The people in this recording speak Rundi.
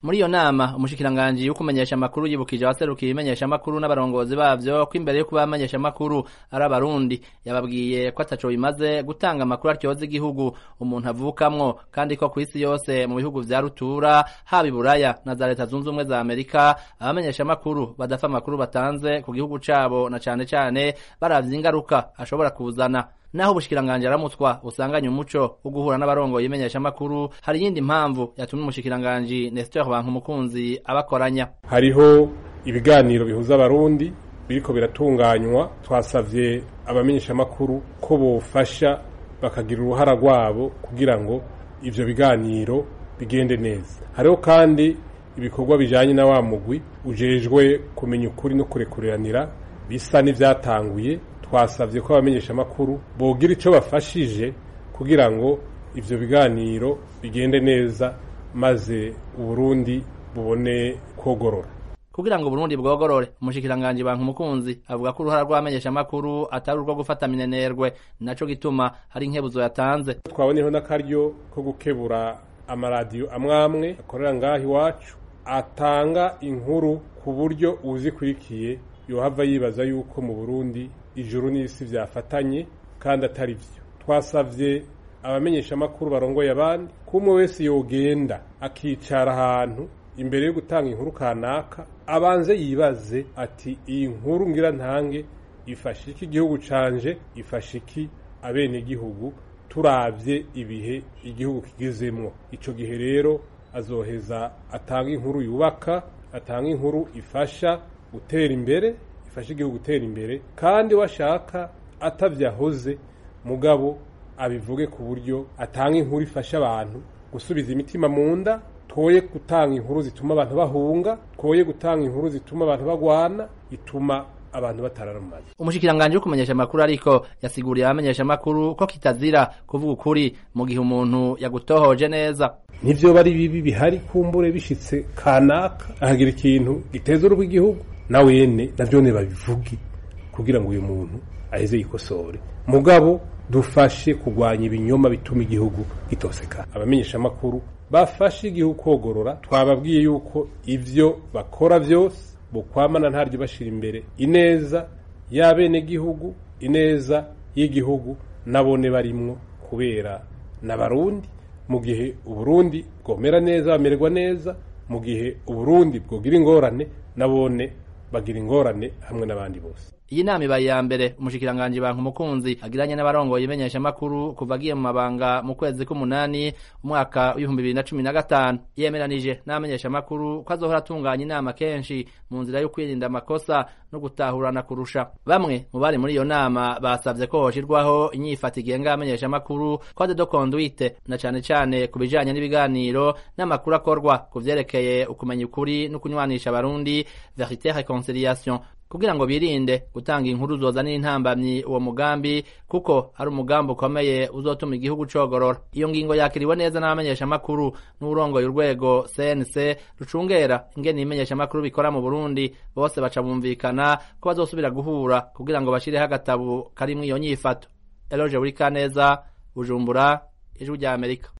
Muri iyo nama umushikiranganji y'ukumenyesha amakuru yibukije abaserukiye ibimenyesha amakuru n'abarongozi bavyo ko imbere yo kubamenyesha amakuru ari abarundi yababwiye ko ataco bimaze gutanga amakuru aryoza igihugu umuntu avukamwo kandi ko kw'isi yose mu bihugu vya rutura haba iburaya na za leta zunze ubumwe za Amerika abamenyesha amakuru badafa amakuru batanze ku gihugu cabo na cane cane baravye ingaruka ashobora kuzana. Naho ubushikiranganje aramutswa usanganye umuco wo guhura n'abarongoye imenyesha makuru hari yindi mpamvu yatumye umushikiranganje Nestor Bankumukunzi abakoranya. Hariho ibiganiro bihuza abarundi biriko biratunganywa, twasavye abamenyesha makuru ko bofasha bakagira uruhara rwabo kugira ngo ivyo biganiro bigende neza. Hariho kandi ibikorwa bijanye na wa mugwi ujejwe kumenya ukuri no kurekuriranira bisa n'ivyatanguye. Twasavye ko abamenyesha makuru bogira ico bafashije kugira ngo ivyo biganiro bigende neza maze Uburundi bubone kogorora. Kugira ngo Burundi bwogorore umushikiranganje Bankumukunzi avuga ko uruhara rw'abamenyesha makuru atari urwo gufata minenerwe naco gituma hari inkebuzo yatanze. Twaboneho n'akaryo ko gukebura amaradiyo amwamwe akorera ngaho iwacu atanga inkuru ku buryo uzikurikiye yohava yibaza yuko mu Burundi ijuru n'isi vyafatanye kandi atari vyo. Twasavye abamenyesha makuru barongoye abandi kumwe wese yogenda akicara ahantu imbere yo gutanga inkuru kanaka abanze yibaze ati iyi nkuru ngira ntange ifasha iki igihugu canje, ifasha iki abene gihugu, turavye ibihe igihugu kigezemwo. Ico gihe rero azoheza atanga inkuru yubaka, atanga inkuru ifasha gutera imbere, ifasha igihugu gutera imbere, kandi washaka atavyahoze mugabo abivuge ku buryo atanga inkuru ifasha abantu gusubiza imitima mu nda, twoye gutanga inkuru zituma abantu bahunga, twoye gutanga inkuru zituma abantu bagwana, ituma abantu batararamaye. Umushikiranganje wo kumenyesha makuru ariko yasiguriye abamenyesha makuru ko kitazira kuvuga ukuri mu gihe umuntu yagutohoje neza. Nivyo bari bibi bihari kumbure bishitse kanaka ahagira ikintu giteza urugo igihugu nawe yene navyone babivugi kugira ngo uyu muntu aheze yikosore. Mugabo dufashe kugwanya ibinyoma bituma igihugu gitoseka. Abamenyesha makuru bafashe igihugu kogorora, twababwiye yuko ivyo bakora vyose bokwamana ntaryo bashira imbere ineza y'abene gihugu, ineza y'igihugu nabone barimwo kubera n'abarundi. Mu gihe Uburundi bwomera neza bamererwa neza, mu gihe Uburundi bwogira ingorane nabone bagira ingorane hamwe n'abandi bose. Iyi nama ibaye ya mbere umushikiranganje Bankumukunzi agiranye n'abarongoye imenyesha makuru kuva agiye mu mabanga mu kwezi k'umunani umwaka w'2015 yemeranije n'amenyesha makuru ko azohora atunganya inama kenshi mu nzira yo kwirinda amakosa no gutahurana kurusha. Bamwe mu bari muri iyo nama basavye ko hoshirwaho inyifato igenga amenyesha makuru code de conduite na cane ku bijanye n'ibiganiro n'amakuru akorwa kuvyerekeye ukumenya ukuri no kunywanisha abarundi, vérité réconciliation, kugira ngo birinde gutanga inkuru zozanira intambamyi uwo mugambi kuko ari umugambi ukomeye uzotuma igihugu cogorora. Iyo ngingo yakiriwe neza n'abamenyesha makuru n'urongoye urwego CNC rucungera ingene imenyesha makuru bikora mu Burundi, bose baca bumvikana ko bazosubira guhura kugira ngo bashireho agatabu karimwo iyo nyifato. Eloge Burikaneza, Bujumbura, Ijwi rya Amerika.